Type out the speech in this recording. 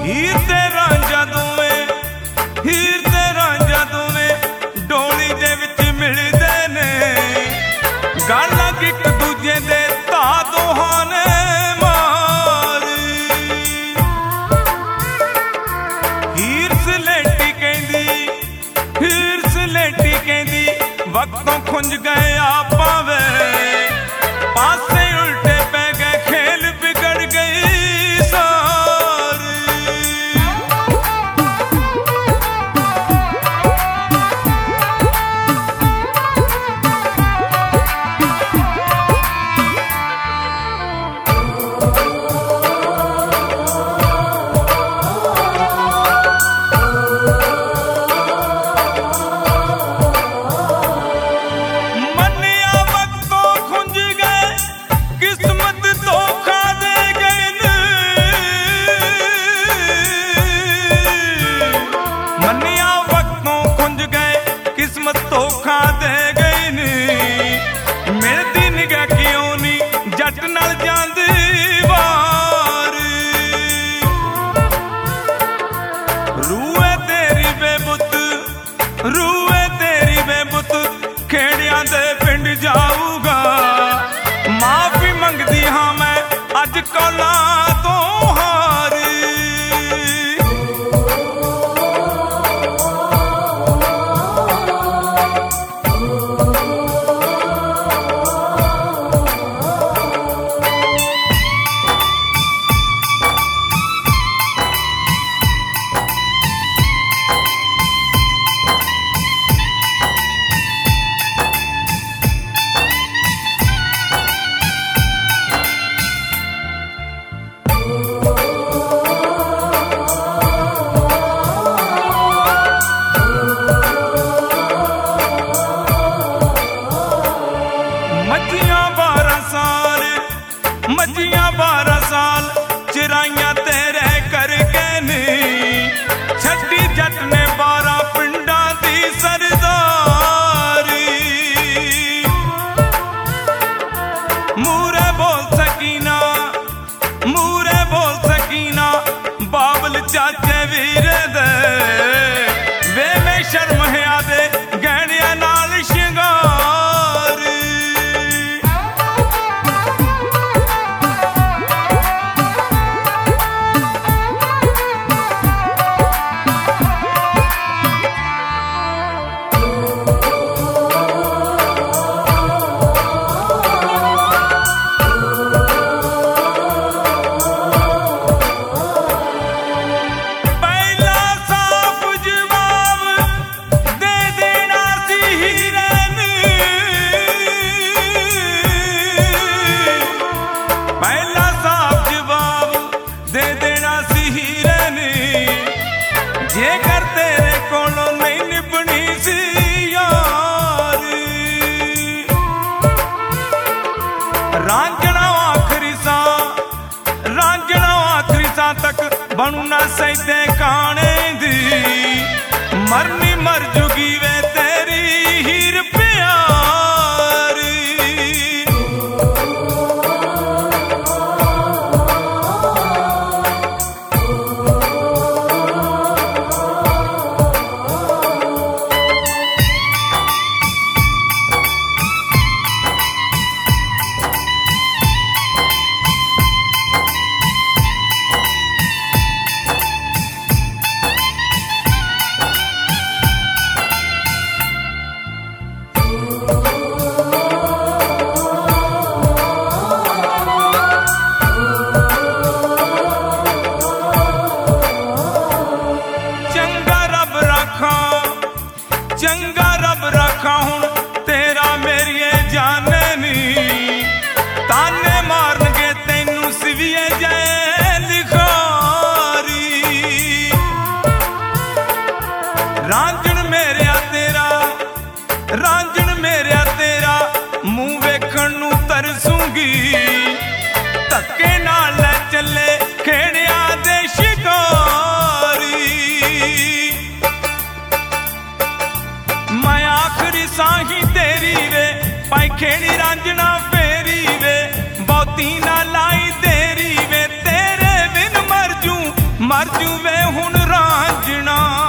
हीर ते रांझा दोवें हीर ते रांझा दोवें डोली दे विच मिलदे ने गालां इक दूजे दे ता दोहां ने मार हीर सलेटी कहंदी वक्तों खुंज गए आपां वे पासे उल्टे पै गए खेल बिगड़ गई सार धोखा दे गई नी मिलदी निगाह क्यों नी जट नाल जांदी वार रूए तेरी बेबुत खेड़ियां दे पिंड जाऊगा माफी मंगदी हाँ मैं अज कौला तो हार मजियां 12 साल चिराइयां तेरे करके नी छड्डी जट ने 12 पिंडां दी सरदारी मूरे बोल सकीना बाबल चाचे वीरे दे वे में शर्म है आदे गहणियां नाल शिंगार जेकर तेरे कोलों नहीं निभनी सी यार रांझणा आखरी सा तक बनू ना सैदे काने दी मरनी मर जुगी वे तेरी हीर प्यारी चंगा रब रखा हुण तेरा मेरिए जाने नी ताने मारनगे तैनू सिविए जाए लिखारी रांझण मेरिया तेरा मुंह वेखण नू तरसूंगी धक्के नाल ले चले खेड़िया दे शिकारी मैं आखरी साही तेरी वे पाई खेड़ी रांझणा फेरी वे बहुती ना लाई तेरी वे तेरे बिन मर मर जूवे हुण रांझणा।